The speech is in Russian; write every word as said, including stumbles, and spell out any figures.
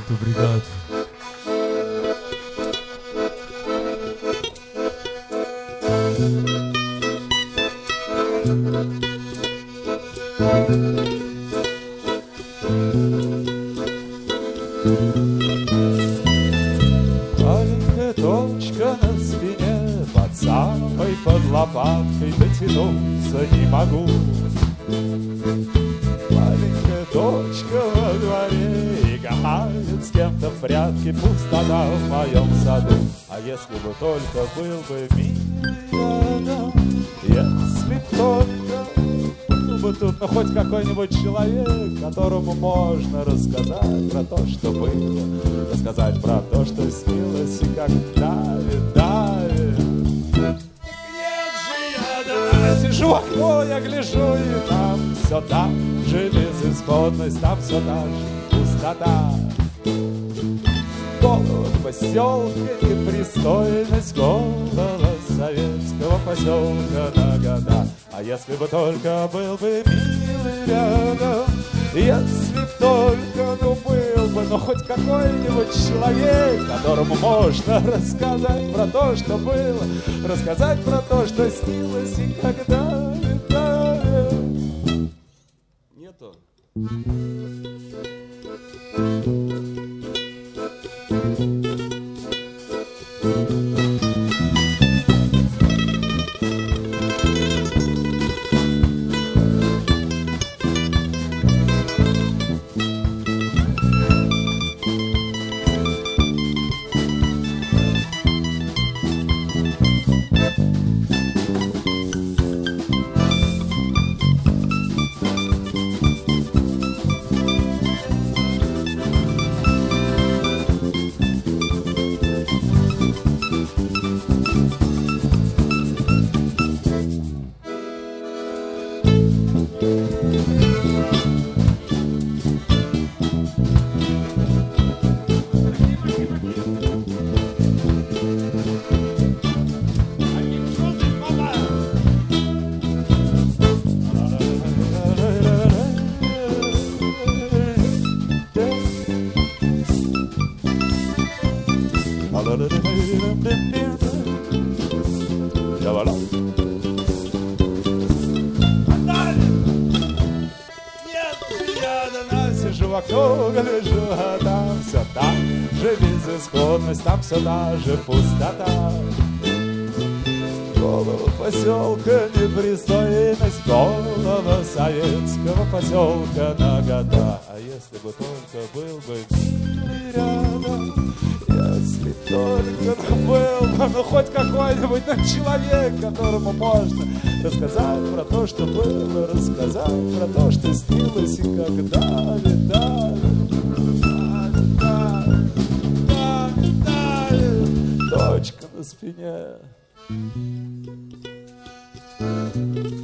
Muito obrigado. Маленькая точка на спине, под самой под лопаткой дотянуться не могу. Маленькая точка во дворе играет с кем-то в прятки, пустота в моем саду. А если бы только был бы милый рядом, если б только был бы тут, ну хоть какой-нибудь человек, которому можно рассказать про то, что было, рассказать про то, что снилось и как давит, давит. Нет же я, да, сижу в окно, я гляжу, и там все та же безысходность, там все та же пустота. Голод поселка, непристойность, голос советского поселка на года. А если бы только был бы милый рядом, если б только, ну был бы, ну хоть какой-нибудь человек, которому можно рассказать про то, что было, рассказать про то, что снилось и когда летает. Нету. Сижу в окно, гляжу, а там все та же безысходность, там все та же пустота. Голова поселка, непристойность, голова советского поселка на года. А если бы только был бы милый рядом, если только был бы, ну хоть какой-нибудь ну, человек, которому можно рассказать про то, что было, рассказать про то, что снилось и когда летали, летали, летали, точка на спине.